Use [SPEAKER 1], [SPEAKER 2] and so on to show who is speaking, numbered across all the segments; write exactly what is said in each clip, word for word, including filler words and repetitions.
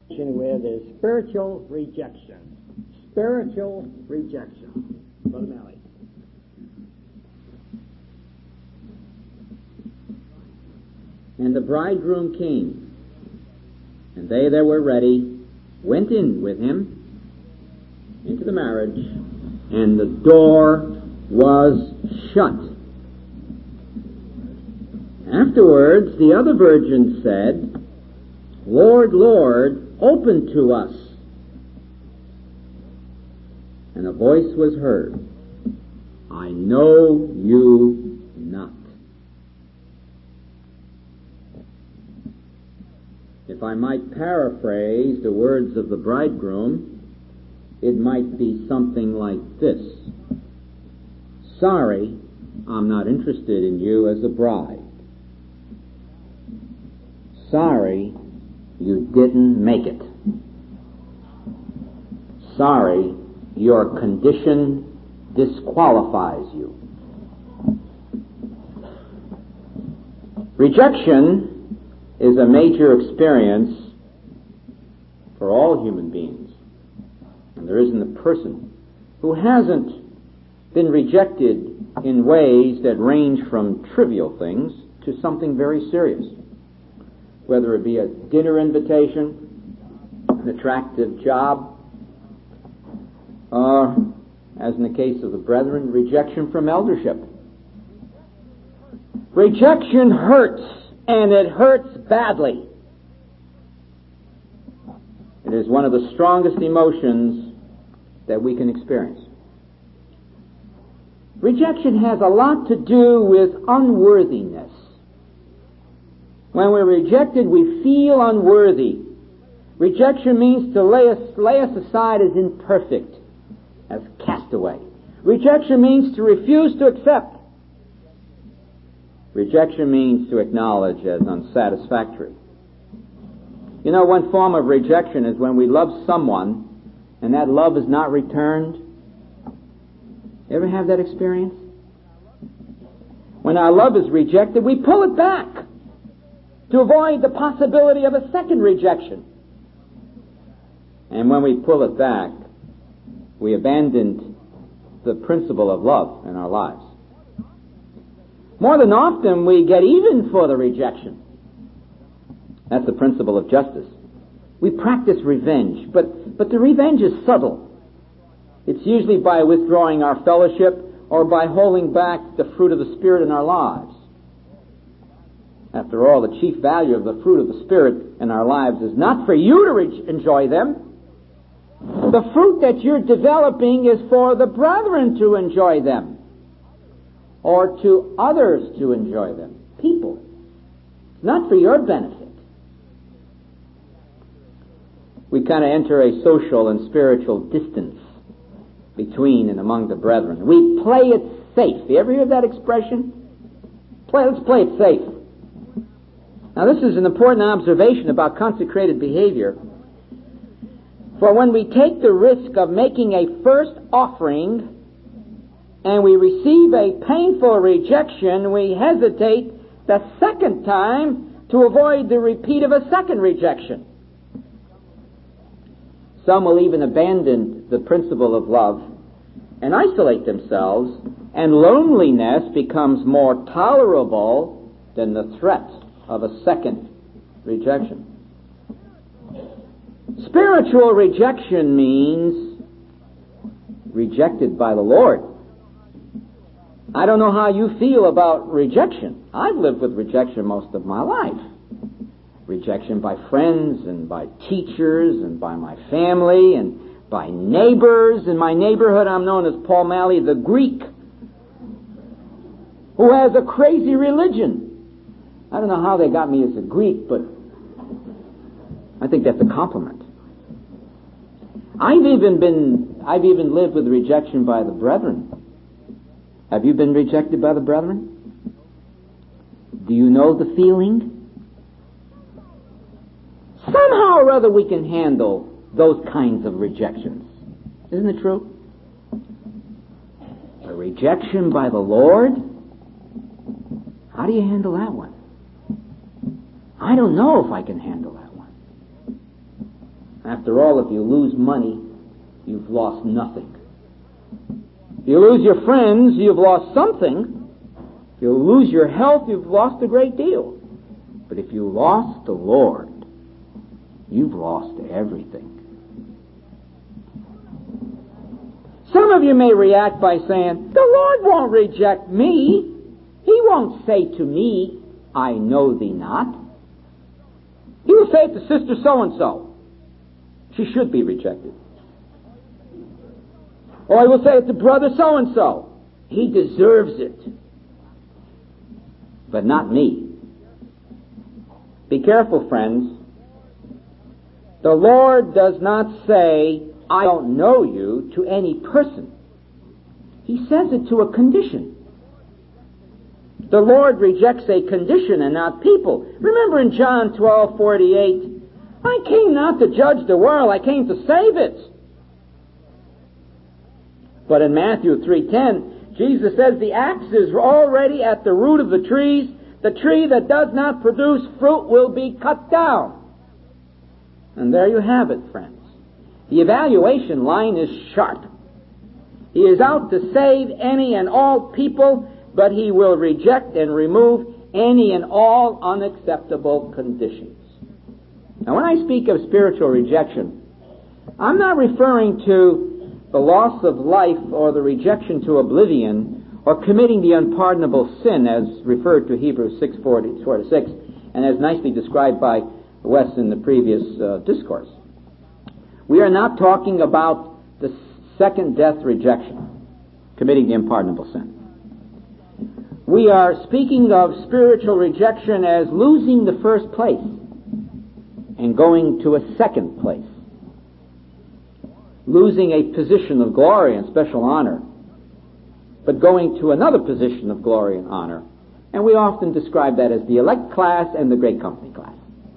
[SPEAKER 1] With is spiritual rejection. Spiritual rejection. Brother Malley.
[SPEAKER 2] And the bridegroom came, and they that were ready went in with him into the marriage, and the door was shut. Afterwards the other virgins said, Lord, Lord, open to us. And a voice was heard, I know you not. If I might paraphrase the words of the bridegroom, it might be something like this. Sorry, I'm not interested in you as a bride. Sorry, you didn't make it. Sorry, your condition disqualifies you. Rejection is a major experience for all human beings. And there isn't a person who hasn't been rejected in ways that range from trivial things to something very serious. Whether it be a dinner invitation, an attractive job, or, as in the case of the brethren, rejection from eldership. Rejection hurts, and it hurts badly. It is one of the strongest emotions that we can experience. Rejection has a lot to do with unworthiness. When we're rejected, we feel unworthy. Rejection means to lay us, lay us aside as imperfect, as castaway. Rejection means to refuse to accept. Rejection means to acknowledge as unsatisfactory. You know, one form of rejection is when we love someone and that love is not returned. You ever have that experience? When our love is rejected, we pull it back to avoid the possibility of a second rejection. And when we pull it back, we abandon the principle of love in our lives. More than often, we get even for the rejection. That's the principle of justice. We practice revenge, but, but the revenge is subtle. It's usually by withdrawing our fellowship or by holding back the fruit of the Spirit in our lives. After all, the chief value of the fruit of the Spirit in our lives is not for you to re- enjoy them. The fruit that you're developing is for the brethren to enjoy them, or to others to enjoy them. People. It's not for your benefit. We kind of enter a social and spiritual distance between and among the brethren. We play it safe. You ever hear that expression? Play, let's play it safe. Now, this is an important observation about consecrated behavior. For when we take the risk of making a first offering and we receive a painful rejection, we hesitate the second time to avoid the repeat of a second rejection. Some will even abandon the principle of love and isolate themselves, and loneliness becomes more tolerable than the threat of a second rejection. Spiritual rejection means rejected by the Lord. I don't know how you feel about rejection. I've lived with rejection most of my life. Rejection by friends and by teachers and by my family and by neighbors. In my neighborhood, I'm known as Paul Malley, the Greek, who has a crazy religion. I don't know how they got me as a Greek, but I think that's a compliment. I've even been, I've even lived with rejection by the brethren. Have you been rejected by the brethren? Do you know the feeling? Somehow or other we can handle those kinds of rejections. Isn't it true? A rejection by the Lord? How do you handle that one? I don't know if I can handle that one. After all, if you lose money, you've lost nothing. If you lose your friends, you've lost something. If you lose your health, you've lost a great deal. But if you lost the Lord, you've lost everything. Some of you may react by saying, the Lord won't reject me. He won't say to me, I know thee not. He will say to sister so-and-so, she should be rejected. Or he will say it to brother so-and-so, he deserves it. But not me. Be careful, friends. The Lord does not say, I don't know you, to any person. He says it to a condition. The Lord rejects a condition and not people. Remember in John twelve forty-eight, I came not to judge the world, I came to save it. But in Matthew three ten, Jesus says the axe is already at the root of the trees. The tree that does not produce fruit will be cut down. And there you have it, friends. The evaluation line is sharp. He is out to save any and all people, but he will reject and remove any and all unacceptable conditions. Now, when I speak of spiritual rejection, I'm not referring to the loss of life or the rejection to oblivion or committing the unpardonable sin as referred to Hebrews six forty-six and as nicely described by Wes in the previous uh, discourse. We are not talking about the second death rejection, committing the unpardonable sin. We are speaking of spiritual rejection as losing the first place and going to a second place. Losing a position of glory and special honor, but going to another position of glory and honor. And we often describe that as the elect class and the great company class.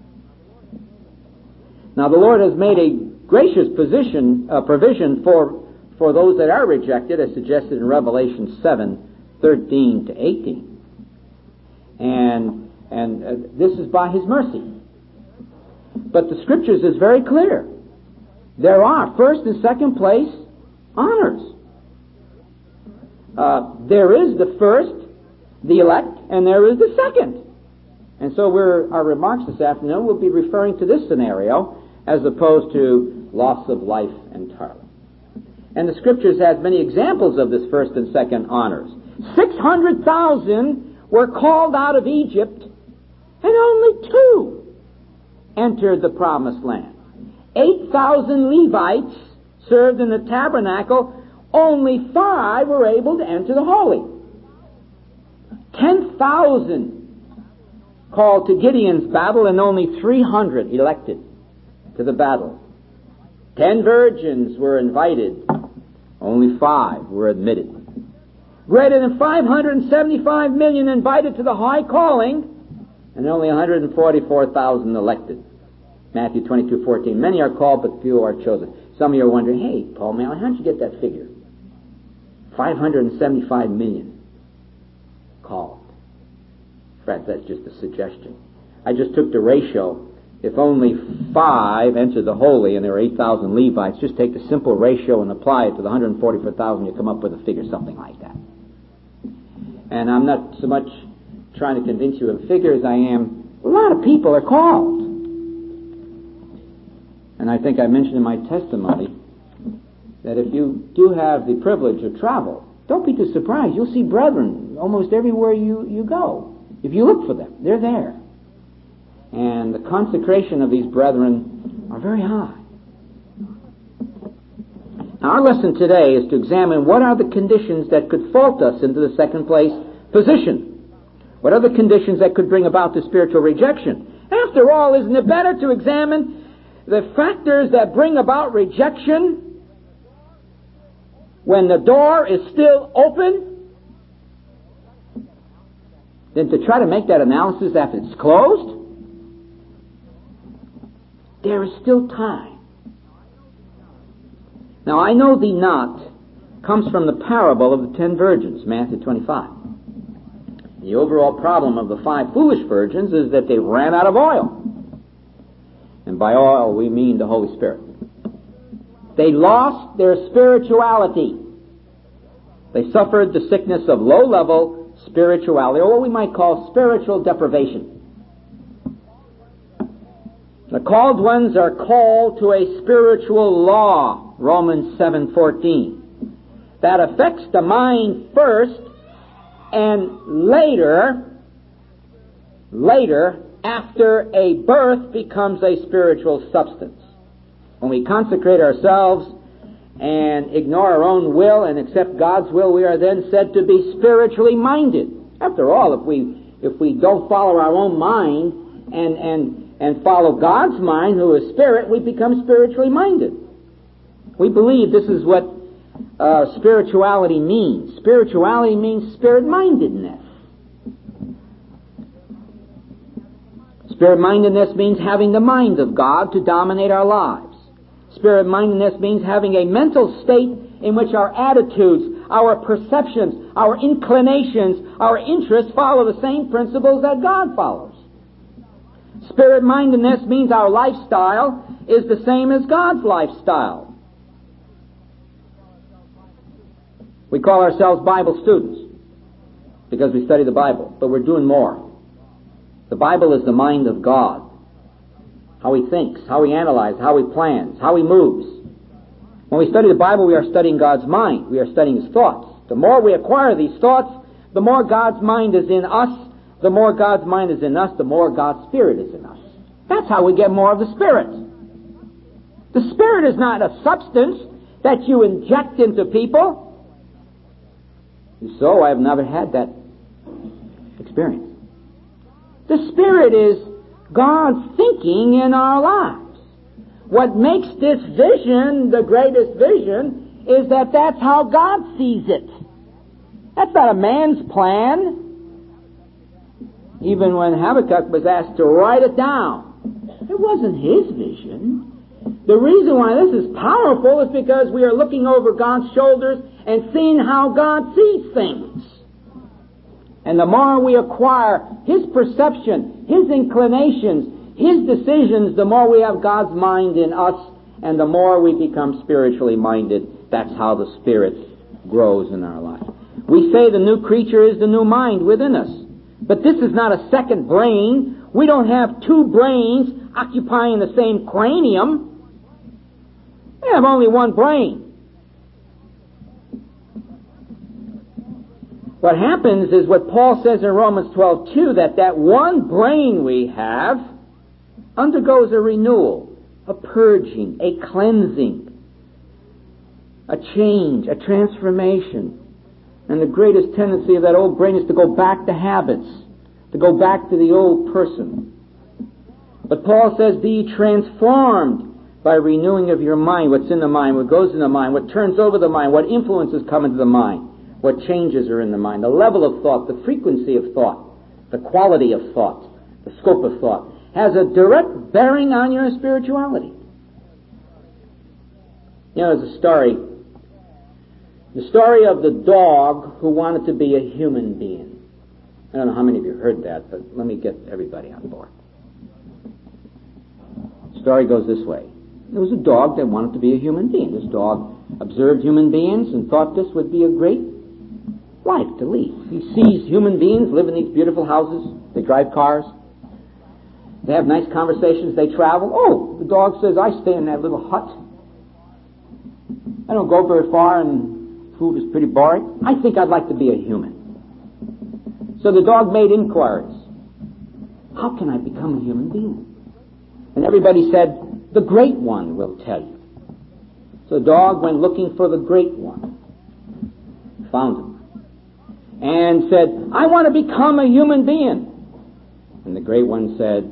[SPEAKER 2] Now, the Lord has made a gracious position, uh, provision for, for those that are rejected, as suggested in Revelation seven, thirteen to eighteen. And, and uh, this is by His mercy. But the Scriptures is very clear. There are first and second place honors. Uh, there is the first, the elect, and there is the second. And so we're, our remarks this afternoon will be referring to this scenario as opposed to loss of life entirely. And the Scriptures has many examples of this first and second honors. Six hundred thousand were called out of Egypt, and only two entered the promised land. Eight thousand Levites served in the tabernacle, only five were able to enter the holy. Ten thousand called to Gideon's battle, and only three hundred elected to the battle. Ten virgins were invited, only five were admitted. Greater than five hundred seventy-five million invited to the high calling, and only one hundred forty-four thousand elected. Matthew twenty-two fourteen. Many are called, but few are chosen. Some of you are wondering, hey, Paul Malley, how did you get that figure? five hundred seventy-five million called. Friends, that's just a suggestion. I just took the ratio. If only five enter the holy and there are eight thousand Levites, just take the simple ratio and apply it to the one hundred forty-four thousand, you come up with a figure something like that. And I'm not so much trying to convince you of figures, I am, a lot of people are called. And I think I mentioned in my testimony that if you do have the privilege of travel, don't be too surprised. You'll see brethren almost everywhere you, you go. If you look for them, they're there. And the consecration of these brethren are very high. Now, our lesson today is to examine what are the conditions that could fault us into the second place position. What are the conditions that could bring about the spiritual rejection? After all, isn't it better to examine the factors that bring about rejection when the door is still open than to try to make that analysis after it's closed? There is still time. Now, I know thee not comes from the parable of the ten virgins, Matthew twenty-five. The overall problem of the five foolish virgins is that they ran out of oil. And by all, we mean the Holy Spirit. They lost their spirituality. They suffered the sickness of low-level spirituality, or what we might call spiritual deprivation. The called ones are called to a spiritual law, Romans seven fourteen, that affects the mind first and later, later, after a birth becomes a spiritual substance. When we consecrate ourselves and ignore our own will and accept God's will, we are then said to be spiritually minded. After all, if we if we don't follow our own mind and and and follow God's mind, who is spirit, we become spiritually minded. We believe this is what uh, spirituality means. Spirituality means spirit-mindedness. Spirit-mindedness means having the mind of God to dominate our lives. Spirit-mindedness means having a mental state in which our attitudes, our perceptions, our inclinations, our interests follow the same principles that God follows. Spirit-mindedness means our lifestyle is the same as God's lifestyle. We call ourselves Bible students because we study the Bible, but we're doing more. The Bible is the mind of God. How He thinks, how He analyzes, how He plans, how He moves. When we study the Bible, we are studying God's mind. We are studying His thoughts. The more we acquire these thoughts, the more God's mind is in us. The more God's mind is in us, the more God's Spirit is in us. That's how we get more of the Spirit. The Spirit is not a substance that you inject into people. So I have never had that experience. The Spirit is God's thinking in our lives. What makes this vision the greatest vision is that that's how God sees it. That's not a man's plan. Even when Habakkuk was asked to write it down, it wasn't his vision. The reason why this is powerful is because we are looking over God's shoulders and seeing how God sees things. And the more we acquire His perception, His inclinations, His decisions, the more we have God's mind in us, and the more we become spiritually minded. That's how the Spirit grows in our life. We say the new creature is the new mind within us. But this is not a second brain. We don't have two brains occupying the same cranium. We have only one brain. What happens is what Paul says in Romans twelve two, that that one brain we have undergoes a renewal, a purging, a cleansing, a change, a transformation. And the greatest tendency of that old brain is to go back to habits, to go back to the old person. But Paul says, be ye transformed by renewing of your mind. What's in the mind, what goes in the mind, what turns over the mind, what influences come into the mind, what changes are in the mind, the level of thought, the frequency of thought, the quality of thought, the scope of thought, has a direct bearing on your spirituality. You know, there's a story The story of the dog who wanted to be a human being. I don't know how many of you heard that, but let me get everybody on board. The story goes this way. There was a dog that wanted to be a human being. This dog observed human beings and thought this would be a great life to lead. He sees human beings live in these beautiful houses. They drive cars. They have nice conversations. They travel. Oh, the dog says, I stay in that little hut. I don't go very far, and food is pretty boring. I think I'd like to be a human. So the dog made inquiries. How can I become a human being? And everybody said, the Great One will tell you. So the dog went looking for the Great One. Found him. And said, I want to become a human being. And the Great One said,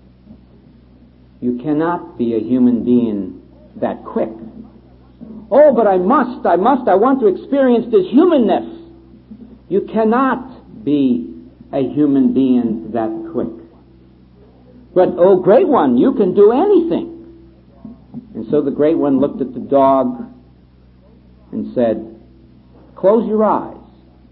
[SPEAKER 2] you cannot be a human being that quick. Oh, but I must, I must, I want to experience this humanness. You cannot be a human being that quick. But, oh, Great One, you can do anything. And so the Great One looked at the dog and said, close your eyes.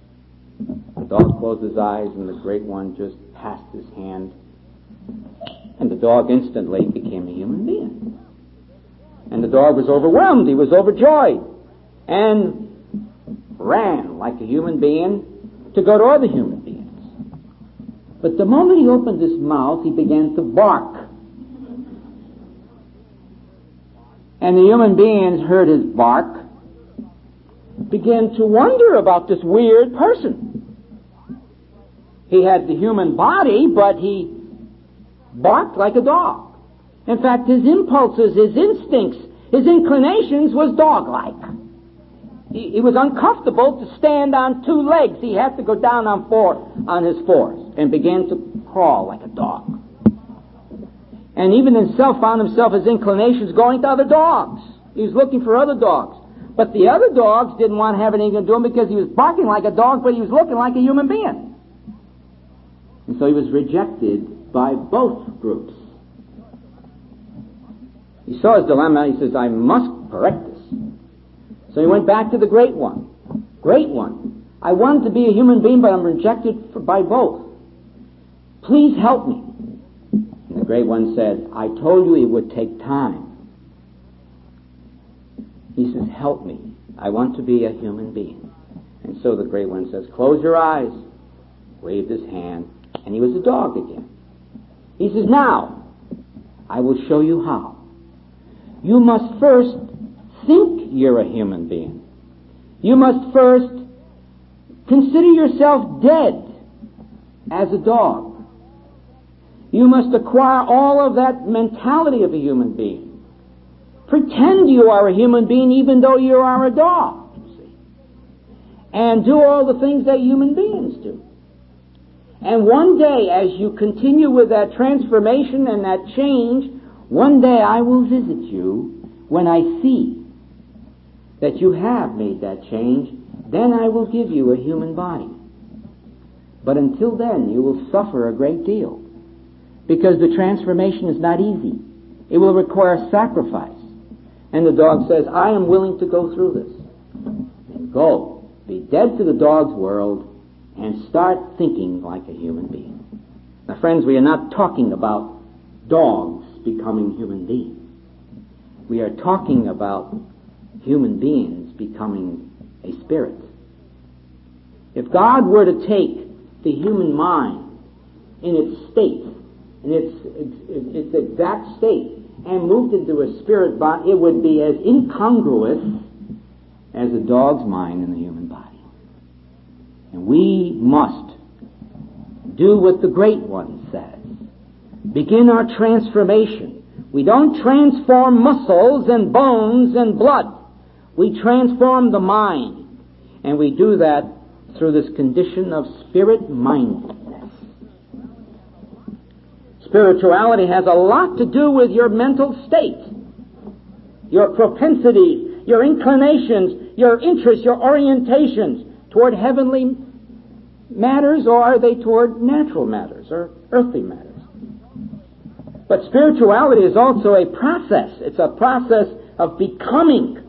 [SPEAKER 2] The dog closed his eyes, and the Great One just passed his hand And the dog instantly became a human being. And the dog was overwhelmed. He was overjoyed. And ran like a human being to go to other human beings. But the moment he opened his mouth, he began to bark. And the human beings heard his bark, began to wonder about this weird person. He had the human body, but he barked like a dog. In fact, his impulses, his instincts, his inclinations was dog-like. He, he was uncomfortable to stand on two legs. He had to go down on four, on his fours, and began to crawl like a dog. And even himself found himself his inclinations going to other dogs. He was looking for other dogs. But the other dogs didn't want to have anything to do with him because he was barking like a dog, but he was looking like a human being. And so he was rejected by both groups. He saw his dilemma. He says, I must correct this. So he went back to the Great One. Great One, I wanted to be a human being, but I'm rejected for, by both. Please help me. And the Great One said, I told you it would take time. He says, help me. I want to be a human being. And so the Great One says, close your eyes. Waved his hand, and he was a dog again. He says, now, I will show you how. You must first think you're a human being. You must first consider yourself dead as a dog. You must acquire all of that mentality of a human being. Pretend you are a human being even though you are a dog, you see. And do all the things that human beings do. And one day, as you continue with that transformation and that change, one day I will visit you when I see that you have made that change. Then I will give you a human body. But until then, you will suffer a great deal, because the transformation is not easy. It will require sacrifice. And the dog says, I am willing to go through this. And go. Be dead to the dog's world and start thinking like a human being. Now, friends, we are not talking about dogs becoming human beings. We are talking about human beings becoming a spirit. If God were to take the human mind in its state, in its, its, its exact state, and moved into a spirit body, it would be as incongruous as a dog's mind in the human body. And we must do what the Great One says. Begin our transformation. We don't transform muscles and bones and blood. We transform the mind. And we do that through this condition of spirit-mindedness. Spirituality has a lot to do with your mental state, your propensities, your inclinations, your interests, your orientations toward heavenly matters, or are they toward natural matters or earthly matters? But spirituality is also a process. It's a process of becoming.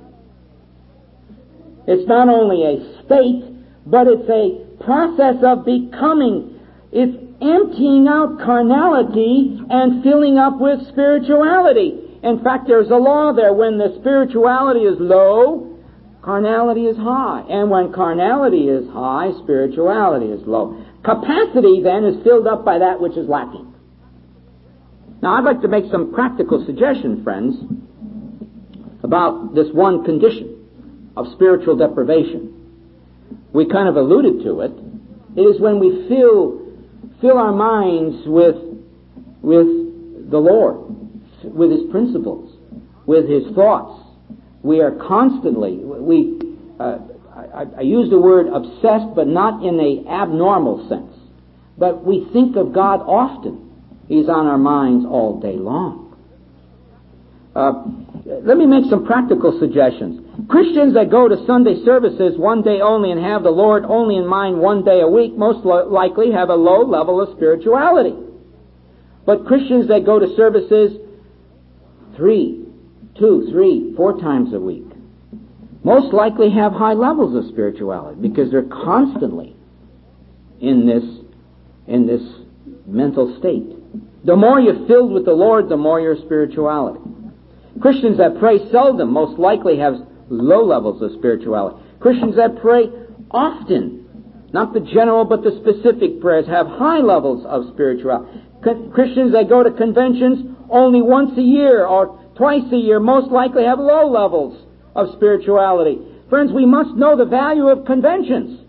[SPEAKER 2] It's not only a state, but it's a process of becoming. It's emptying out carnality and filling up with spirituality. In fact, there's a law there. When the spirituality is low, carnality is high. And when carnality is high, spirituality is low. Capacity, then, is filled up by that which is lacking. Now, I'd like to make some practical suggestions, friends, about this one condition of spiritual deprivation. We kind of alluded to it. It is when we fill fill our minds with with the Lord, with His principles, with His thoughts. We are constantly, we, uh, I, I use the word obsessed, but not in an abnormal sense. But we think of God often. He's on our minds all day long. Uh, let me make some practical suggestions. Christians that go to Sunday services one day only and have the Lord only in mind one day a week most lo- likely have a low level of spirituality. But Christians that go to services three, two, three, four times a week most likely have high levels of spirituality, because they're constantly in this in this mental state. The more you're filled with the Lord, the more your spirituality. Christians that pray seldom most likely have low levels of spirituality. Christians that pray often, not the general but the specific prayers, have high levels of spirituality. Christians that go to conventions only once a year or twice a year most likely have low levels of spirituality. Friends, we must know the value of conventions.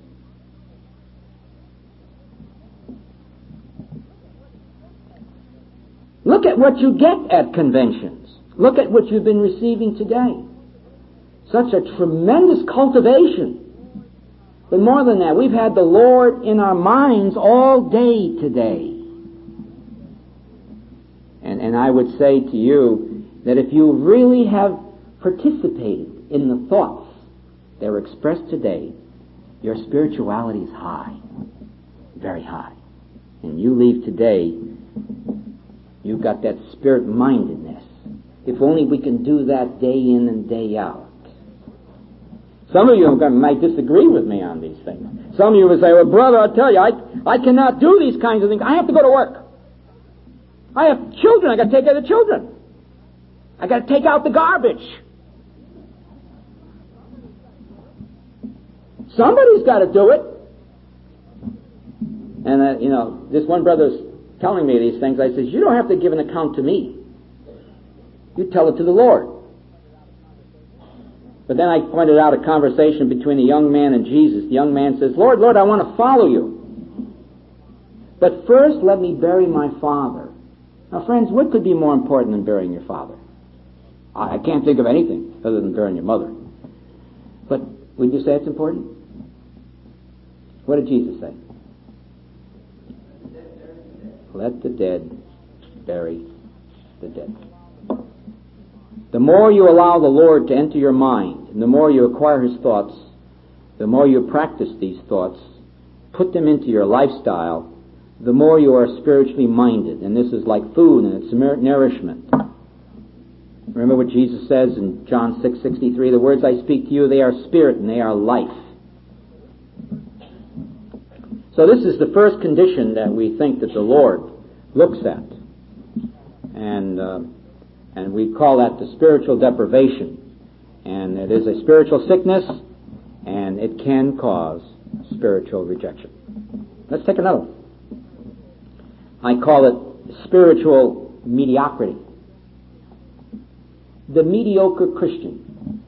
[SPEAKER 2] Look at what you get at conventions. Look at what you've been receiving today. Such a tremendous cultivation. But more than that, we've had the Lord in our minds all day today. And, and I would say to you that if you really have participated in the thoughts that were expressed today, your spirituality is high, very high. And you leave today, you've got that spirit-mindedness. If only we can do that day in and day out. Some of you might disagree with me on these things. Some of you will say, well, brother, I'll tell you, I, I cannot do these kinds of things. I have to go to work. I have children. I got to take care of the children. I got to take out the garbage. Somebody's got to do it. And, uh, you know, this one brother's telling me these things. I says, you don't have to give an account to me. You tell it to the Lord. But then I pointed out a conversation between a young man and Jesus. The young man says, Lord, Lord, I want to follow you. But first let me bury my father. Now, friends, what could be more important than burying your father? I can't think of anything other than burying your mother. But would you say it's important? What did Jesus say? Let the dead bury the dead. The more you allow the Lord to enter your mind, and the more you acquire His thoughts, the more you practice these thoughts, put them into your lifestyle, the more you are spiritually minded. And this is like food and it's nourishment. Remember what Jesus says in John six sixty-three, the words I speak to you, they are spirit and they are life. So this is the first condition that we think that the Lord looks at. And uh, and we call that the spiritual deprivation. And it is a spiritual sickness, and it can cause spiritual rejection. Let's take another one. I call it spiritual mediocrity. The mediocre Christian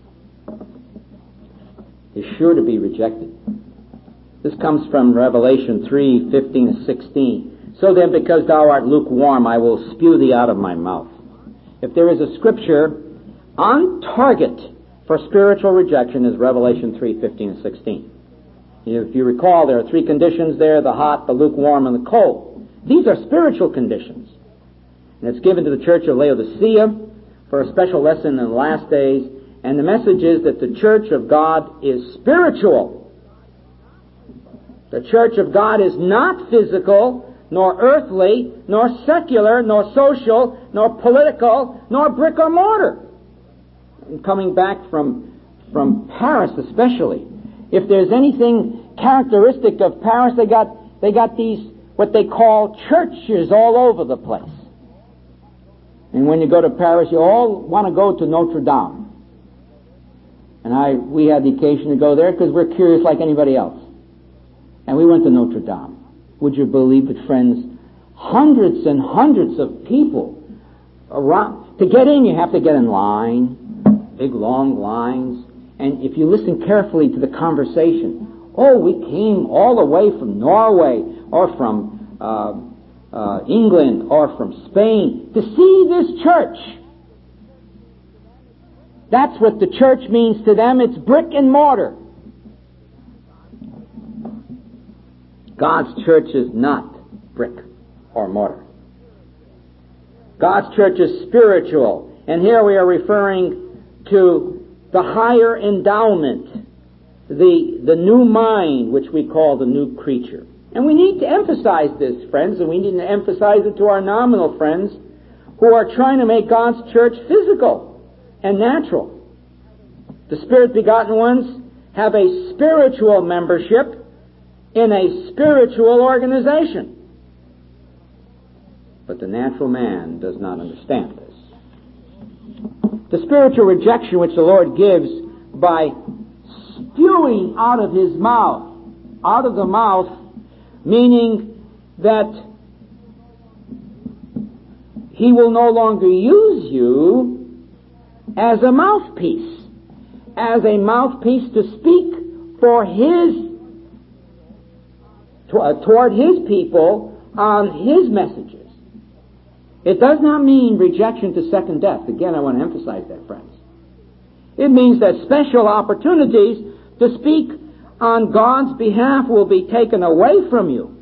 [SPEAKER 2] is sure to be rejected. This comes from Revelation three fifteen and sixteen. So then, because thou art lukewarm, I will spew thee out of my mouth. If there is a scripture on target for spiritual rejection, is Revelation three fifteen and sixteen. If you recall, there are three conditions there: the hot, the lukewarm, and the cold. These are spiritual conditions. And it's given to the church of Laodicea for a special lesson in the last days. And the message is that the church of God is spiritual. The church of God is not physical, nor earthly, nor secular, nor social, nor political, nor brick or mortar. And coming back from, from Paris especially, if there's anything characteristic of Paris, they got, they got these, what they call churches all over the place. And when you go to Paris, you all want to go to Notre Dame. And I, we had the occasion to go there because we're curious like anybody else. And we went to Notre Dame. Would you believe it, friends? Hundreds and hundreds of people around. To get in, you have to get in line. Big, long lines. And if you listen carefully to the conversation, oh, we came all the way from Norway or from uh, uh, England or from Spain to see this church. That's what the church means to them. It's brick and mortar. God's church is not brick or mortar. God's church is spiritual. And here we are referring to the higher endowment, the, the new mind, which we call the new creature. And we need to emphasize this, friends, and we need to emphasize it to our nominal friends who are trying to make God's church physical and natural. The Spirit-begotten ones have a spiritual membership in a spiritual organization. But the natural man does not understand this. The spiritual rejection which the Lord gives by spewing out of his mouth, out of the mouth, meaning that he will no longer use you as a mouthpiece, as a mouthpiece to speak for his, toward his people on his messages. It does not mean rejection to second death. Again, I want to emphasize that, friends. It means that special opportunities to speak on God's behalf will be taken away from you.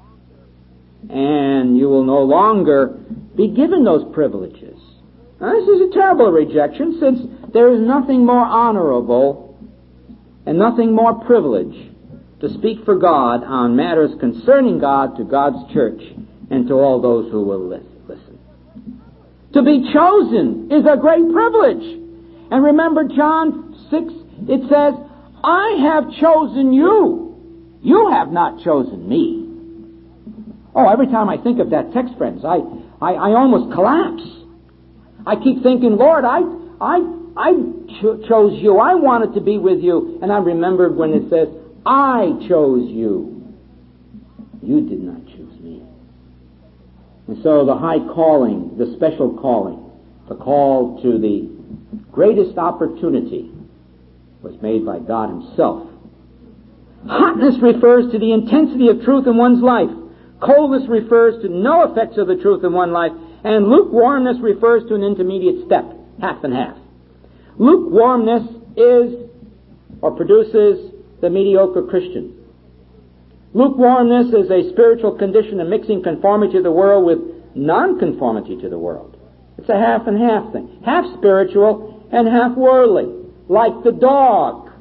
[SPEAKER 2] And you will no longer be given those privileges. Now, this is a terrible rejection, since there is nothing more honorable and nothing more privileged to speak for God on matters concerning God to God's church and to all those who will listen. To be chosen is a great privilege. And remember John six, it says, I have chosen you. You have not chosen me. Oh, every time I think of that text, friends, I, I, I almost collapse. I keep thinking, Lord, I, I, I cho- chose you. I wanted to be with you. And I remembered when it says, I chose you. You did not choose me. And so the high calling, the special calling, the call to the greatest opportunity was made by God himself. Hotness refers to the intensity of truth in one's life. Coldness refers to no effects of the truth in one life. And lukewarmness refers to an intermediate step, half and half. Lukewarmness is, or produces, the mediocre Christian. Lukewarmness is a spiritual condition of mixing conformity to the world with non-conformity to the world. It's a half and half thing. Half spiritual and half worldly. Like the dog.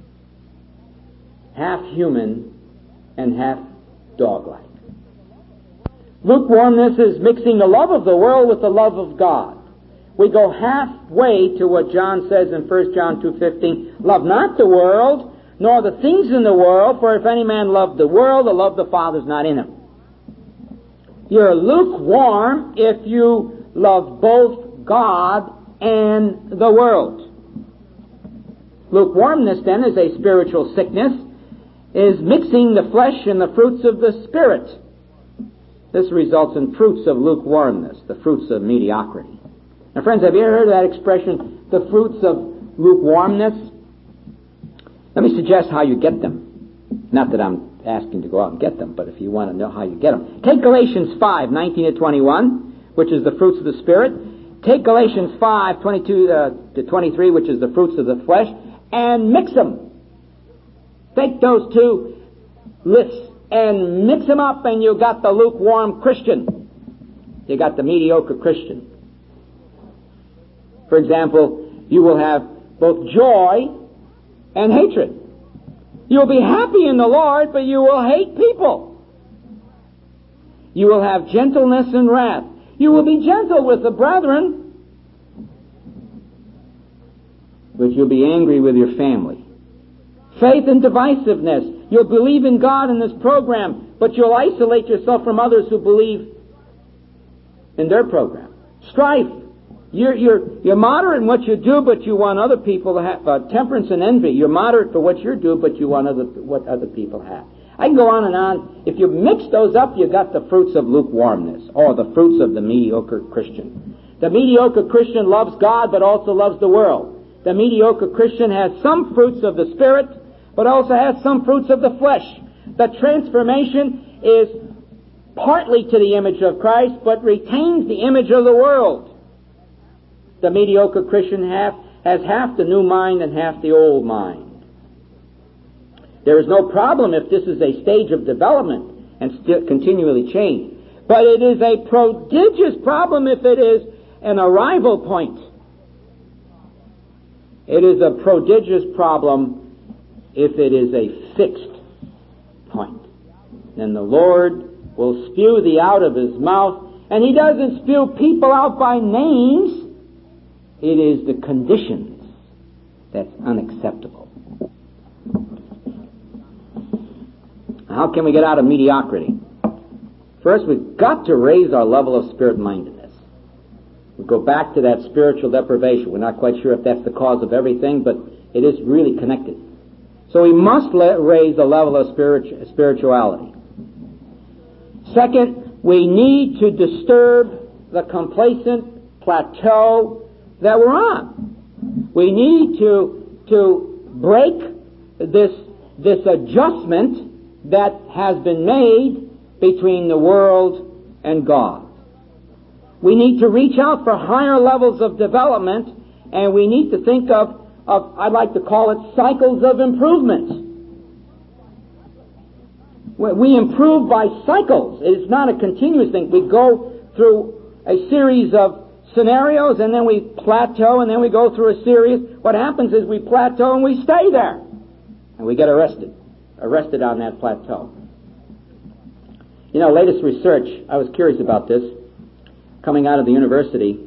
[SPEAKER 2] Half human and half dog-like. Lukewarmness is mixing the love of the world with the love of God. We go halfway to what John says in First John two fifteen, love not the world, nor the things in the world, for if any man love the world, the love of the Father is not in him. You're lukewarm if you love both God and the world. Lukewarmness, then, is a spiritual sickness, is mixing the flesh and the fruits of the Spirit. This results in fruits of lukewarmness, the fruits of mediocrity. Now, friends, have you ever heard of that expression, the fruits of lukewarmness? Let me suggest how you get them. Not that I'm asking to go out and get them, but if you want to know how you get them. Take Galatians five, nineteen to twenty-one, which is the fruits of the Spirit. Take Galatians five, twenty-two uh, to twenty-three, which is the fruits of the flesh, and mix them. Take those two lists and mix them up, and you got the lukewarm Christian. You got the mediocre Christian. For example, you will have both joy and hatred. You'll be happy in the Lord, but you will hate people. You will have gentleness and wrath. You will be gentle with the brethren, but you'll be angry with your family. Faith and divisiveness. You'll believe in God in this program, but you'll isolate yourself from others who believe in their program. Strife. You're, you're, you're moderate in what you do, but you want other people to have, uh, temperance and envy. You're moderate for what you do, but you want other, what other people have. I can go on and on. If you mix those up, you got the fruits of lukewarmness, or the fruits of the mediocre Christian. The mediocre Christian loves God, but also loves the world. The mediocre Christian has some fruits of the Spirit, but also has some fruits of the flesh. The transformation is partly to the image of Christ, but retains the image of the world. The mediocre Christian half has half the new mind and half the old mind. There is no problem if this is a stage of development and still continually change. But it is a prodigious problem if it is an arrival point. It is a prodigious problem if it is a fixed point. Then the Lord will spew thee out of his mouth, and he doesn't spew people out by names. It is the conditions that's unacceptable. How can we get out of mediocrity? First, we've got to raise our level of spirit-mindedness. We go back to that spiritual deprivation. We're not quite sure if that's the cause of everything, but it is really connected. So we must let, raise the level of spiritu- spirituality. Second, we need to disturb the complacent plateau that we're on. We need to, to break this, this adjustment that has been made between the world and God. We need to reach out for higher levels of development, and we need to think of, of I'd like to call it cycles of improvement. We improve by cycles. It's not a continuous thing. We go through a series of scenarios, and then we plateau, and then we go through a series. What happens is we plateau and we stay there. And we get arrested. Arrested on that plateau. You know, latest research, I was curious about this, coming out of the university,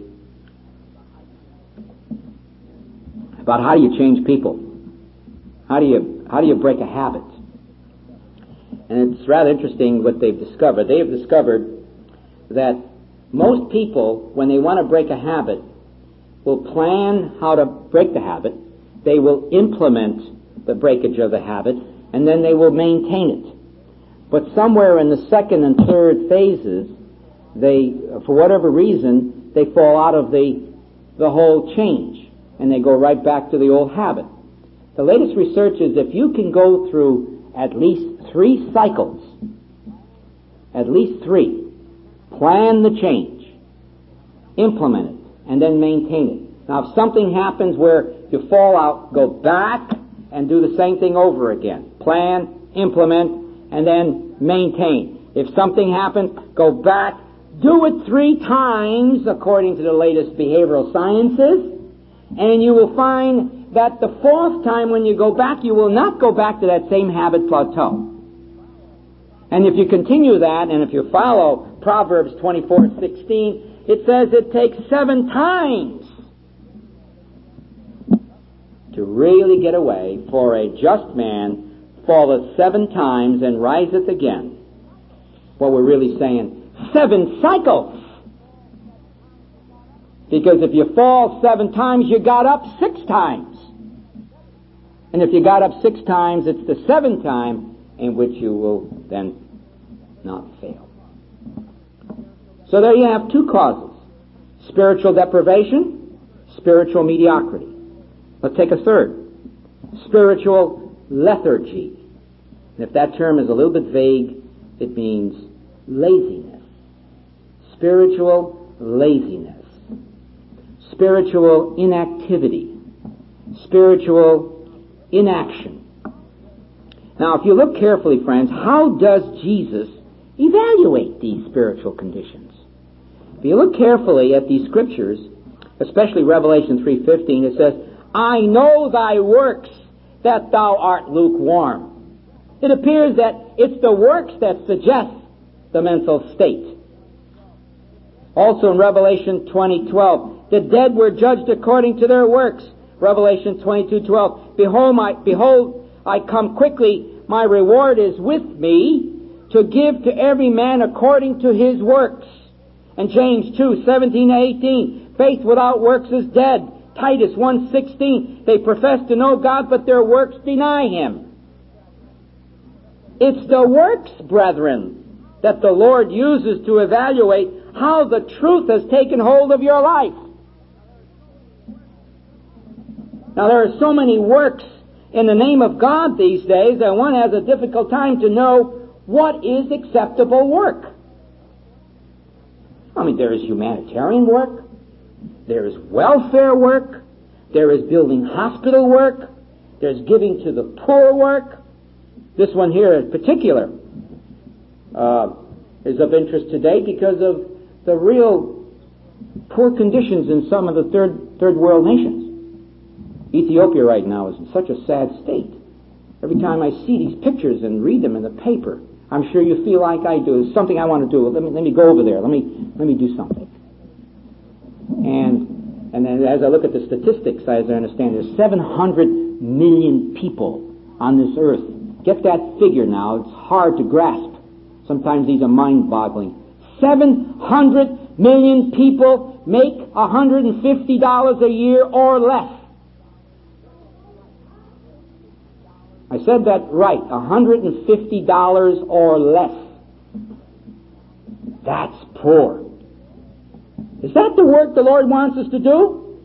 [SPEAKER 2] about how do you change people? How do you, how do you break a habit? And it's rather interesting what they've discovered. They have discovered that most people, when they want to break a habit, will plan how to break the habit. They will implement the breakage of the habit, and then they will maintain it. But somewhere in the second and third phases, they, for whatever reason, they fall out of the, the whole change, and they go right back to the old habit. The latest research is if you can go through at least three cycles, at least three, plan the change, implement it, and then maintain it. Now, if something happens where you fall out, go back and do the same thing over again. Plan, implement, and then maintain. If something happens, go back, do it three times according to the latest behavioral sciences, and you will find that the fourth time when you go back, you will not go back to that same habit plateau. And if you continue that, and if you follow Proverbs twenty-four sixteen, it says it takes seven times to really get away, for a just man falleth seven times and riseth again. What we're really saying, seven cycles. Because if you fall seven times, you got up six times. And if you got up six times, it's the seventh time in which you will then not fail. So there you have two causes. Spiritual deprivation, spiritual mediocrity. Let's take a third. Spiritual lethargy. And if that term is a little bit vague, it means laziness. Spiritual laziness. Spiritual inactivity. Spiritual inaction. Now, if you look carefully, friends, how does Jesus evaluate these spiritual conditions? If you look carefully at these scriptures, especially Revelation three fifteen, it says, I know thy works, that thou art lukewarm. It appears that it's the works that suggest the mental state. Also in Revelation twenty twelve, the dead were judged according to their works. Revelation twenty-two twelve, Behold, my, behold, I come quickly, my reward is with me, to give to every man according to his works. And James two seventeen and eighteen, faith without works is dead. Titus one sixteen, they profess to know God, but their works deny Him. It's the works, brethren, that the Lord uses to evaluate how the truth has taken hold of your life. Now, there are so many works in the name of God these days that one has a difficult time to know what is acceptable work. I mean, there is humanitarian work, there is welfare work, there is building hospital work, there's giving to the poor work. This one here in particular uh, is of interest today because of the real poor conditions in some of the third third world nations. Ethiopia right now is in such a sad state. Every time I see these pictures and read them in the paper, I'm sure you feel like I do. It's something I want to do. Let me let me go over there. Let me let me do something. And and then as I look at the statistics, as I understand, there's seven hundred million people on this earth. Get that figure now. It's hard to grasp. Sometimes these are mind-boggling. seven hundred million people make one hundred fifty dollars a year or less. I said that right, one hundred fifty dollars or less. That's poor. Is that the work the Lord wants us to do?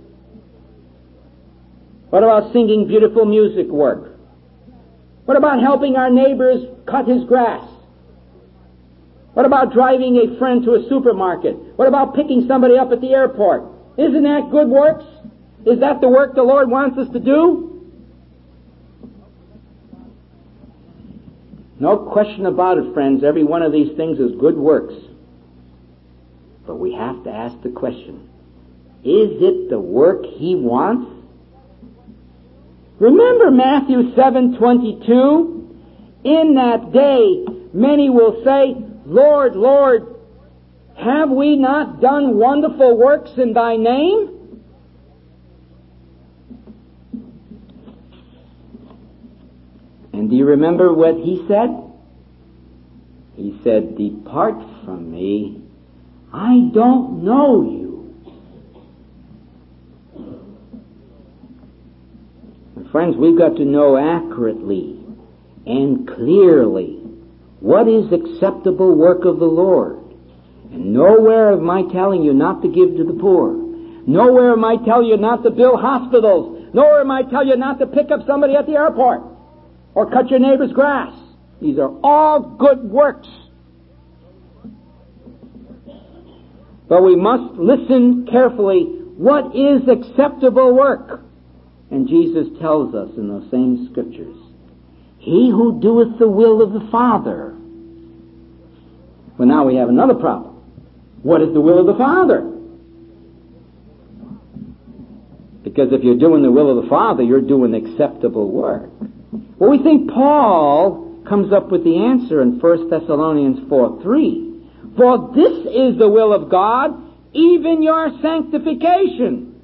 [SPEAKER 2] What about singing beautiful music work? What about helping our neighbors cut his grass? What about driving a friend to a supermarket? What about picking somebody up at the airport? Isn't that good works? Is that the work the Lord wants us to do? No question about it, friends. Every one of these things is good works. But we have to ask the question, is it the work He wants? Remember Matthew seven twenty-two? In that day, many will say, Lord, Lord, have we not done wonderful works in Thy name? And do you remember what He said? He said, depart from me, I don't know you. And friends, we've got to know accurately and clearly what is acceptable work of the Lord. And nowhere am I telling you not to give to the poor. Nowhere am I telling you not to build hospitals. Nowhere am I telling you not to pick up somebody at the airport or cut your neighbor's grass. These are all good works. But we must listen carefully. What is acceptable work? And Jesus tells us in those same scriptures, he who doeth the will of the Father. Well, now we have another problem. What is the will of the Father? Because if you're doing the will of the Father, you're doing acceptable work. Well, we think Paul comes up with the answer in First Thessalonians four three. For this is the will of God, even your sanctification.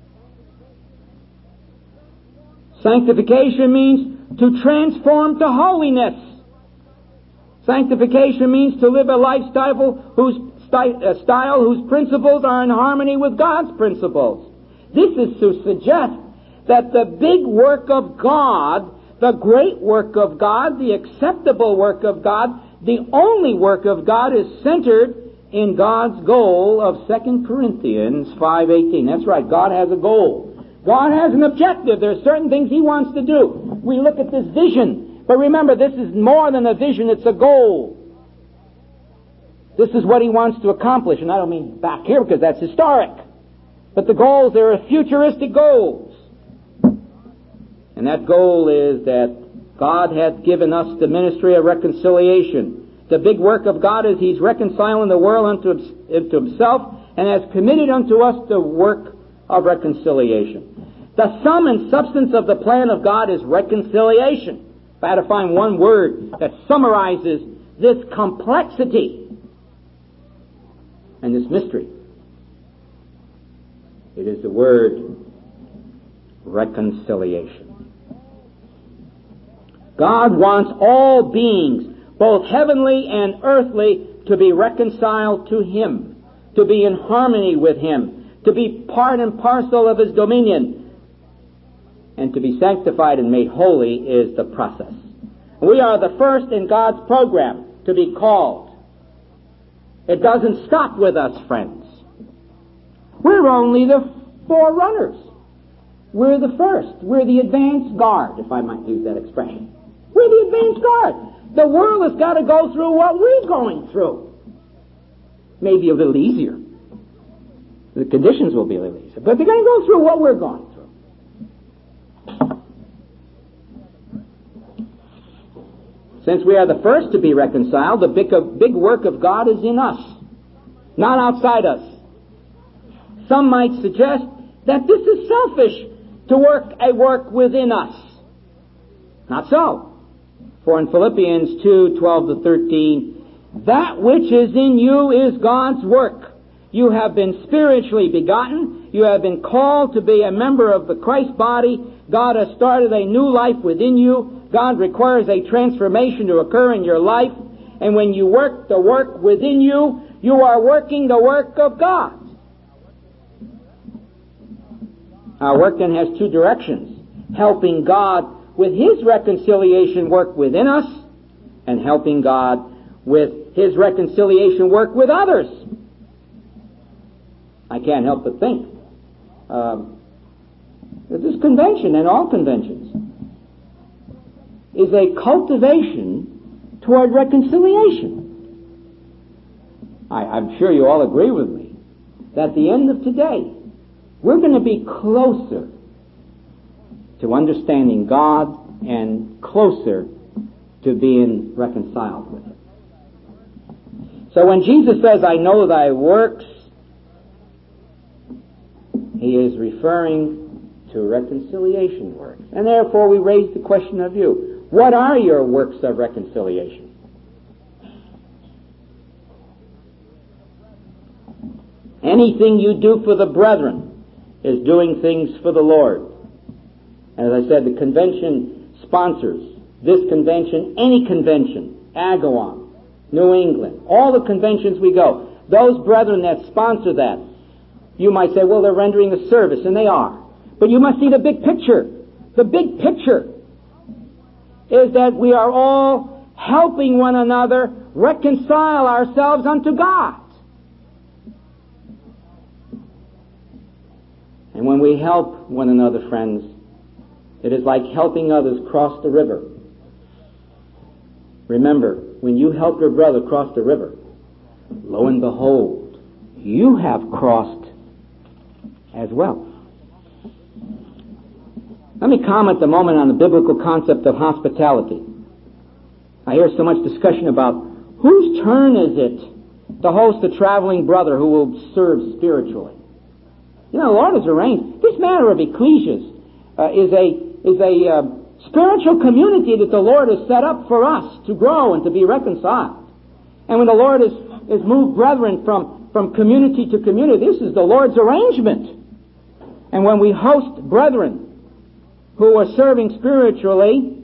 [SPEAKER 2] Sanctification means to transform to holiness. Sanctification means to live a lifestyle whose uh, style whose principles are in harmony with God's principles. This is to suggest that the big work of God, the great work of God, the acceptable work of God, the only work of God is centered in God's goal of Second Corinthians five eighteen. That's right, God has a goal. God has an objective. There are certain things He wants to do. We look at this vision. But remember, this is more than a vision, it's a goal. This is what He wants to accomplish. And I don't mean back here because that's historic. But the goals, there are futuristic goals. And that goal is that God hath given us the ministry of reconciliation. The big work of God is He's reconciling the world unto, unto Himself and has committed unto us the work of reconciliation. The sum and substance of the plan of God is reconciliation. If I had to find one word that summarizes this complexity and this mystery, it is the word reconciliation. God wants all beings, both heavenly and earthly, to be reconciled to Him, to be in harmony with Him, to be part and parcel of His dominion. And to be sanctified and made holy is the process. We are the first in God's program to be called. It doesn't stop with us, friends. We're only the forerunners. We're the first. We're the advance guard, if I might use that expression. We're the advance guard. The world has got to go through what we're going through. Maybe a little easier. The conditions will be a little easier. But they're going to go through what we're going through. Since we are the first to be reconciled, the big, big work of God is in us, not outside us. Some might suggest that this is selfish to work a work within us. Not so. For in Philippians two twelve to thirteen, that which is in you is God's work. You have been spiritually begotten. You have been called to be a member of the Christ body. God has started a new life within you. God requires a transformation to occur in your life. And when you work the work within you, you are working the work of God. Our work then has two directions: helping God with His reconciliation work within us, and helping God with His reconciliation work with others. I can't help but think um, that this convention, and all conventions, is a cultivation toward reconciliation. I, I'm sure you all agree with me that at the end of today, we're going to be closer to understanding God and closer to being reconciled with Him. So when Jesus says, I know thy works, He is referring to reconciliation works. And therefore we raise the question of you. What are your works of reconciliation? Anything you do for the brethren is doing things for the Lord. As I said, the convention sponsors this convention, any convention, Agawam, New England, all the conventions we go. Those brethren that sponsor that, you might say, well, they're rendering a service, and they are. But you must see the big picture. The big picture is that we are all helping one another reconcile ourselves unto God. And when we help one another, friends, it is like helping others cross the river. Remember, when you help your brother cross the river, lo and behold, you have crossed as well. Let me comment a moment on the biblical concept of hospitality. I hear so much discussion about whose turn is it to host a traveling brother who will serve spiritually. You know, the Lord has arranged. This matter of ecclesias uh, is a is a uh, spiritual community that the Lord has set up for us to grow and to be reconciled. And when the Lord has, has moved brethren from, from community to community, this is the Lord's arrangement. And when we host brethren who are serving spiritually,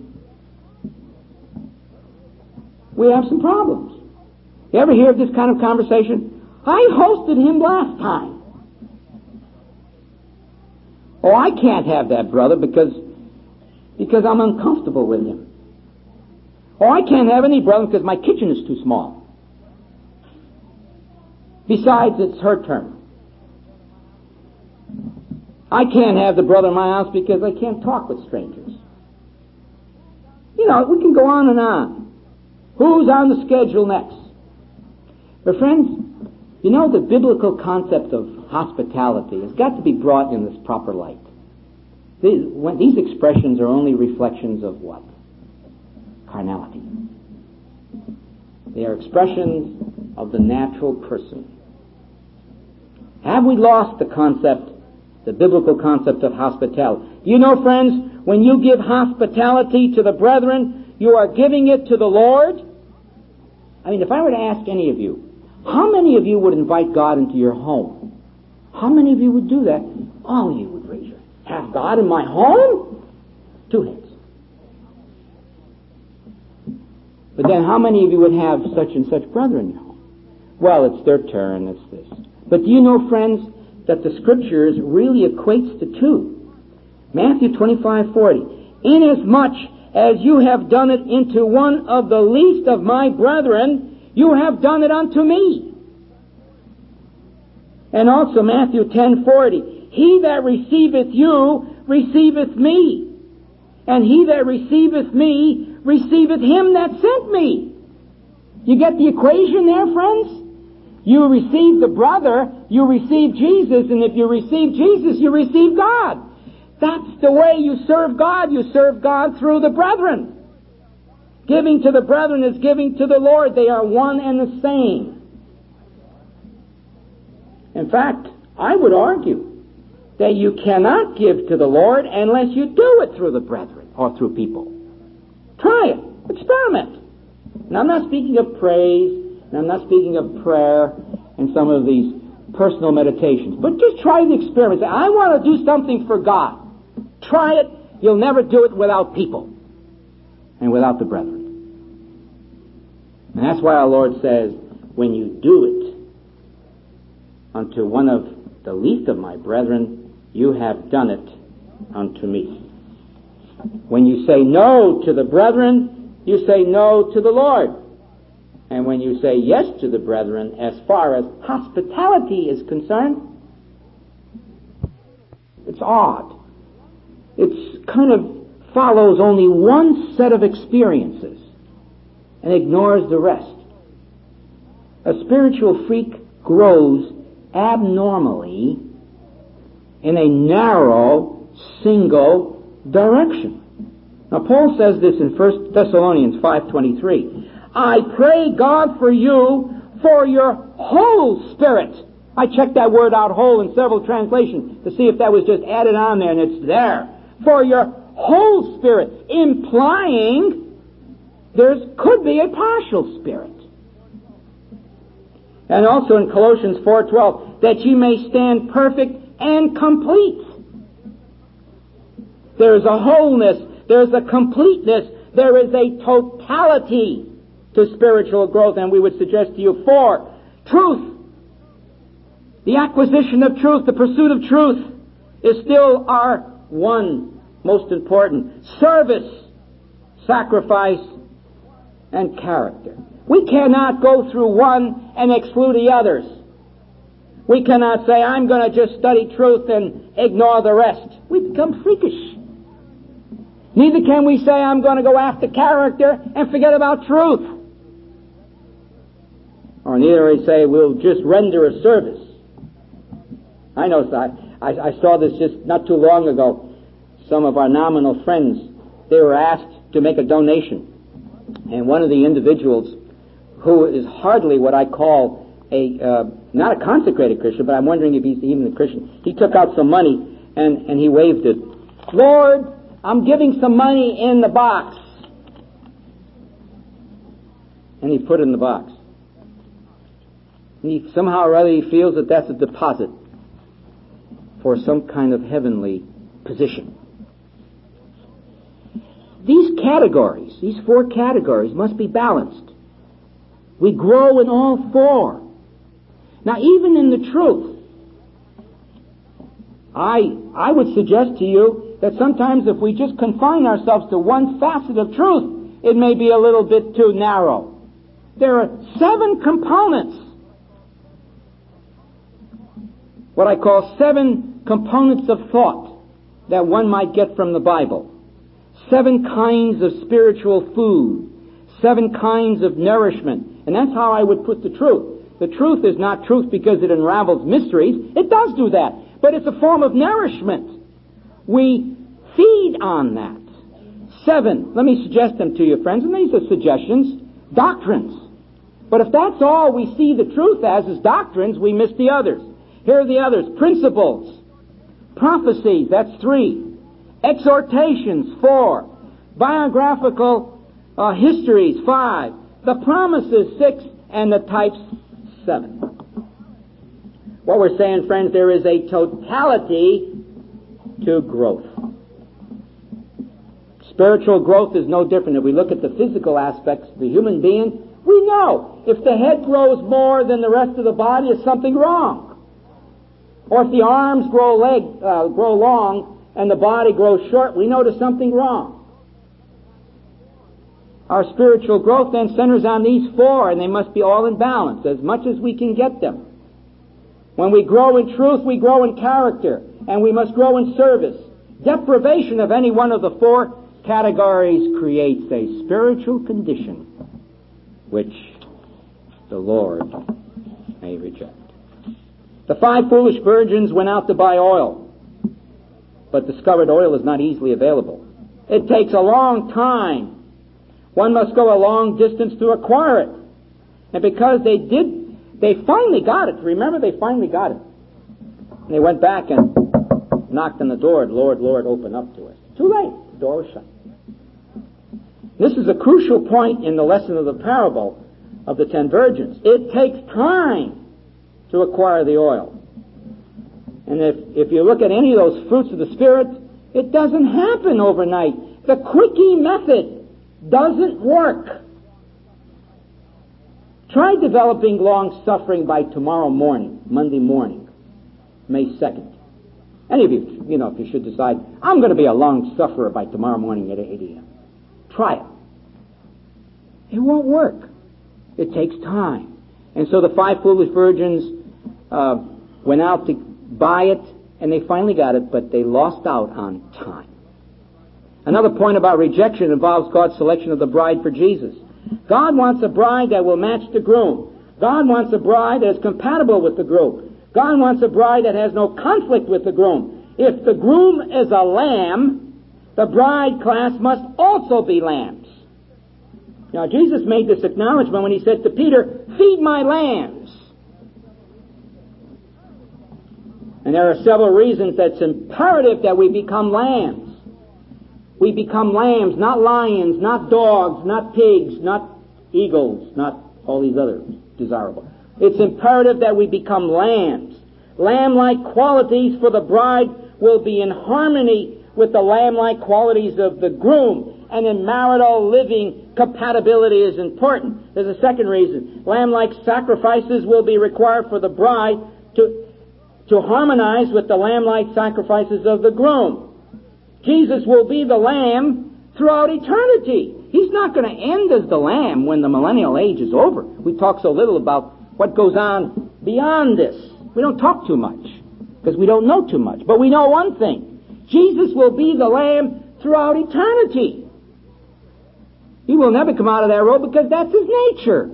[SPEAKER 2] we have some problems. You ever hear of this kind of conversation? I hosted him last time. Oh, I can't have that brother because because I'm uncomfortable with him. Oh, I can't have any brother because my kitchen is too small. Besides, it's her turn. I can't have the brother in my house because I can't talk with strangers. You know, we can go on and on. Who's on the schedule next? But friends, you know, the biblical concept of hospitality has got to be brought in this proper light. These, when, these expressions are only reflections of what? Carnality. They are expressions of the natural person. Have we lost the concept, the biblical concept of hospitality? You know, friends, when you give hospitality to the brethren, you are giving it to the Lord. I mean, if I were to ask any of you, how many of you would invite God into your home? How many of you would do that? All of you would raise your hand. Have God in my home? Two hands. But then how many of you would have such and such brother in your home? Well, it's their turn, it's this. But do you know, friends, that the Scriptures really equates the two? Matthew twenty-five forty. Inasmuch as you have done it into one of the least of my brethren, you have done it unto me. And also Matthew ten forty. He that receiveth you receiveth me, and he that receiveth me receiveth him that sent me. You get the equation there, friends? You receive the brother, you receive Jesus, and if you receive Jesus, you receive God. That's the way you serve God. You serve God through the brethren. Giving to the brethren is giving to the Lord. They are one and the same. In fact, I would argue that you cannot give to the Lord unless you do it through the brethren or through people. Try it. Experiment. Now, I'm not speaking of praise, and I'm not speaking of prayer and some of these personal meditations, but just try the experiment. Say, I want to do something for God. Try it. You'll never do it without people and without the brethren. And that's why our Lord says, when you do it unto one of the least of my brethren, you have done it unto me. When you say no to the brethren, you say no to the Lord. And when you say yes to the brethren, as far as hospitality is concerned, it's odd. It kind of follows only one set of experiences and ignores the rest. A spiritual freak grows abnormally in a narrow, single direction. Now, Paul says this in First Thessalonians five twenty-three. I pray God for you for your whole spirit. I checked that word out, whole, in several translations to see if that was just added on there, and it's there. For your whole spirit, implying there could be a partial spirit. And also in Colossians four twelve, that ye may stand perfect and complete. There is a wholeness, there is a completeness, there is a totality to spiritual growth, and we would suggest to you four. Truth. The acquisition of truth, the pursuit of truth is still our one most important. Service, sacrifice, and character. We cannot go through one and exclude the others. We cannot say, I'm going to just study truth and ignore the rest. We become freakish. Neither can we say, I'm going to go after character and forget about truth. Or neither we say, we'll just render a service. I know, I, I, I saw this just not too long ago. Some of our nominal friends, they were asked to make a donation. And one of the individuals, who is hardly what I call a, uh, not a consecrated Christian, but I'm wondering if he's even a Christian, he took out some money and, and he waved it. Lord, I'm giving some money in the box. And he put it in the box. And he somehow or other he feels that that's a deposit for some kind of heavenly position. These categories, these four categories, must be balanced. We grow in all four. Now, even in the truth, I I would suggest to you that sometimes if we just confine ourselves to one facet of truth, it may be a little bit too narrow. There are seven components, what I call seven components of thought that one might get from the Bible. Seven kinds of spiritual food. Seven kinds of nourishment. And that's how I would put the truth. The truth is not truth because it unravels mysteries. It does do that. But it's a form of nourishment. We feed on that. Seven. Let me suggest them to you, friends. And these are suggestions. Doctrines. But if that's all we see the truth as is doctrines, we miss the others. Here are the others. Principles. Prophecies. That's three. Exhortations. Four. Biographical uh, histories. Five. The promises. Six. And the types. Seven. What we're saying, friends, there is a totality to growth. Spiritual growth is no different. If we look at the physical aspects of the human being, we know if the head grows more than the rest of the body, there's something wrong. Or if the arms grow leg, uh, grow long and the body grows short, we know there's something wrong. Our spiritual growth then centers on these four, and they must be all in balance, as much as we can get them. When we grow in truth, we grow in character, and we must grow in service. Deprivation of any one of the four categories creates a spiritual condition which the Lord may reject. The five foolish virgins went out to buy oil, but discovered oil is not easily available. It takes a long time. One must go a long distance to acquire it. And because they did, they finally got it. Remember, they finally got it. And they went back and knocked on the door. Lord, Lord, open up to us. Too late. The door was shut. This is a crucial point in the lesson of the parable of the ten virgins. It takes time to acquire the oil. And if, if you look at any of those fruits of the Spirit, it doesn't happen overnight. The quickie method doesn't work. Try developing long-suffering by tomorrow morning, Monday morning, May second. Any of you, you know, if you should decide, I'm going to be a long-sufferer by tomorrow morning at eight a.m. Try it. It won't work. It takes time. And so the five foolish virgins uh, went out to buy it, and they finally got it, but they lost out on time. Another point about rejection involves God's selection of the bride for Jesus. God wants a bride that will match the groom. God wants a bride that is compatible with the groom. God wants a bride that has no conflict with the groom. If the groom is a lamb, the bride class must also be lambs. Now, Jesus made this acknowledgement when he said to Peter, feed my lambs. And there are several reasons that it's imperative that we become lambs. We become lambs, not lions, not dogs, not pigs, not eagles, not all these others desirable. It's imperative that we become lambs. Lamb-like qualities for the bride will be in harmony with the lamb-like qualities of the groom. And in marital living, compatibility is important. There's a second reason. Lamb-like sacrifices will be required for the bride to, to harmonize with the lamb-like sacrifices of the groom. Jesus will be the lamb throughout eternity. He's not going to end as the lamb when the millennial age is over. We talk so little about what goes on beyond this. We don't talk too much because we don't know too much. But we know one thing. Jesus will be the lamb throughout eternity. He will never come out of that road because that's his nature.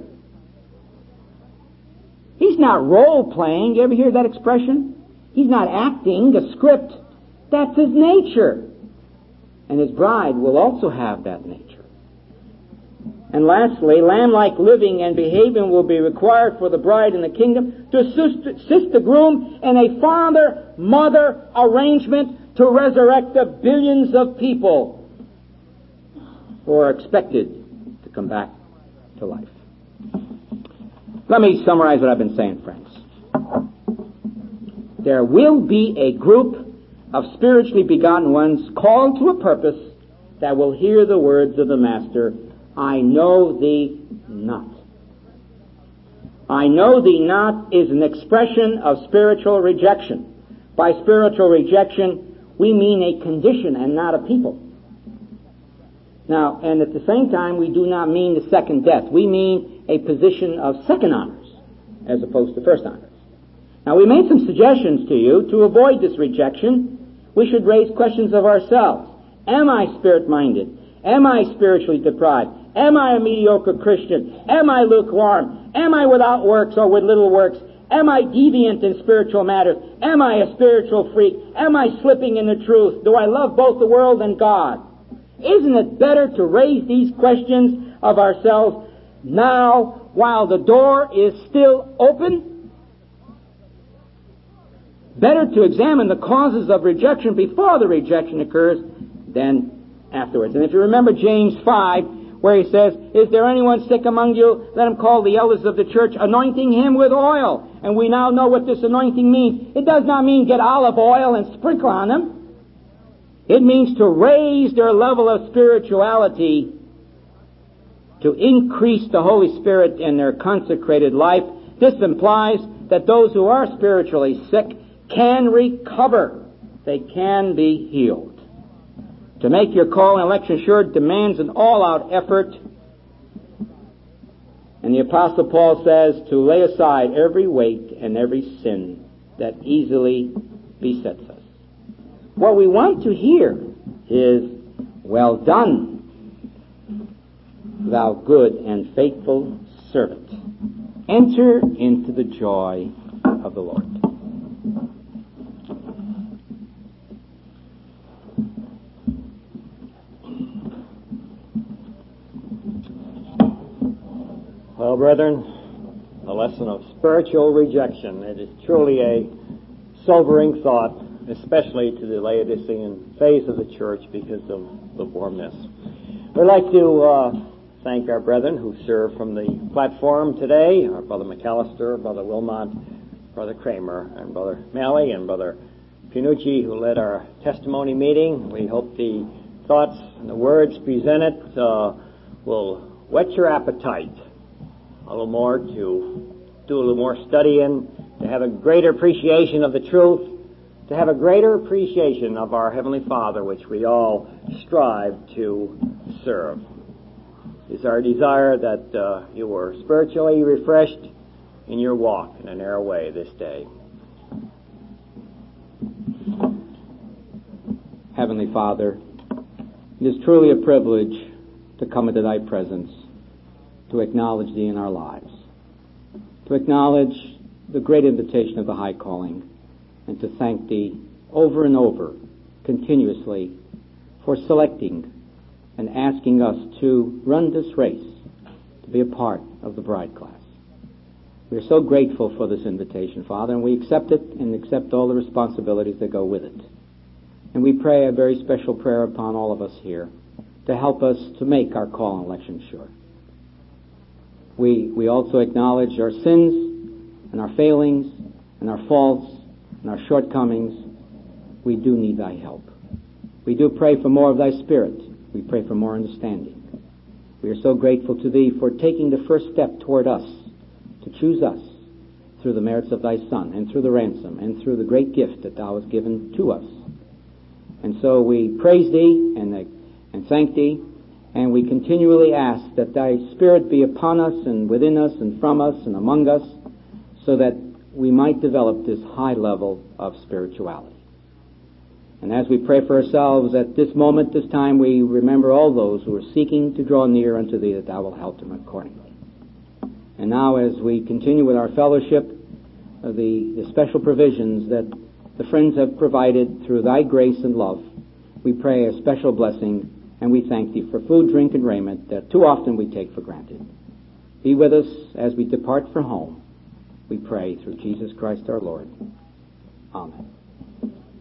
[SPEAKER 2] He's not role-playing. You ever hear that expression? He's not acting a script. That's his nature. And his bride will also have that nature. And lastly, lamb-like living and behaving will be required for the bride in the kingdom to assist, assist the groom in a father-mother arrangement to resurrect the billions of people who are expected to come back to life. Let me summarize what I've been saying, friends. There will be a group of spiritually begotten ones called to a purpose that will hear the words of the Master, I know thee not. I know thee not is an expression of spiritual rejection. By spiritual rejection, we mean a condition and not a people. Now, and at the same time, we do not mean the second death. We mean a position of second honors as opposed to first honors. Now, we made some suggestions to you to avoid this rejection. We should raise questions of ourselves. Am I spirit-minded? Am I spiritually deprived? Am I a mediocre Christian? Am I lukewarm? Am I without works or with little works? Am I deviant in spiritual matters? Am I a spiritual freak? Am I slipping in the truth? Do I love both the world and God? Isn't it better to raise these questions of ourselves now while the door is still open? Better to examine the causes of rejection before the rejection occurs than afterwards. And if you remember James five, where he says, is there anyone sick among you? Let him call the elders of the church, anointing him with oil. And we now know what this anointing means. It does not mean get olive oil and sprinkle on them. It means to raise their level of spirituality, to increase the Holy Spirit in their consecrated life. This implies that those who are spiritually sick can recover. They can be healed. To make your call and election sure demands an all-out effort. And the Apostle Paul says to lay aside every weight and every sin that easily besets us. What we want to hear is, well done, thou good and faithful servant. Enter into the joy of the Lord.
[SPEAKER 1] Well, brethren, a lesson of spiritual rejection. It is truly a sobering thought, especially to the Laodicean phase of the church because of lukewarmness. We'd like to uh, thank our brethren who served from the platform today, our Brother McAllister, Brother Wilmot, Brother Kramer, and Brother Malley, and Brother Pinucci, who led our testimony meeting. We hope the thoughts and the words presented uh, will whet your appetite a little more, to do a little more studying, to have a greater appreciation of the truth, to have a greater appreciation of our Heavenly Father, which we all strive to serve. It's our desire that uh, you were spiritually refreshed in your walk in a narrow way this day.
[SPEAKER 2] Heavenly Father, it is truly a privilege to come into Thy presence, to acknowledge Thee in our lives, to acknowledge the great invitation of the high calling, and to thank Thee over and over, continuously, for selecting and asking us to run this race, to be a part of the bride class. We are so grateful for this invitation, Father, and we accept it and accept all the responsibilities that go with it. And we pray a very special prayer upon all of us here to help us to make our call and election sure. We, we also acknowledge our sins and our failings and our faults and our shortcomings. We do need Thy help. We do pray for more of Thy Spirit. We pray for more understanding. We are so grateful to Thee for taking the first step toward us, to choose us through the merits of Thy Son and through the ransom and through the great gift that Thou hast given to us. And so we praise Thee and, and thank Thee, and we continually ask that Thy Spirit be upon us and within us and from us and among us, so that we might develop this high level of spirituality. And as we pray for ourselves at this moment, this time, we remember all those who are seeking to draw near unto Thee, that Thou wilt help them accordingly. And now, as we continue with our fellowship, uh, the, the special provisions that the friends have provided through Thy grace and love, we pray a special blessing, and we thank Thee for food, drink, and raiment that too often we take for granted. Be with us as we depart for home. We pray through Jesus Christ our Lord. Amen.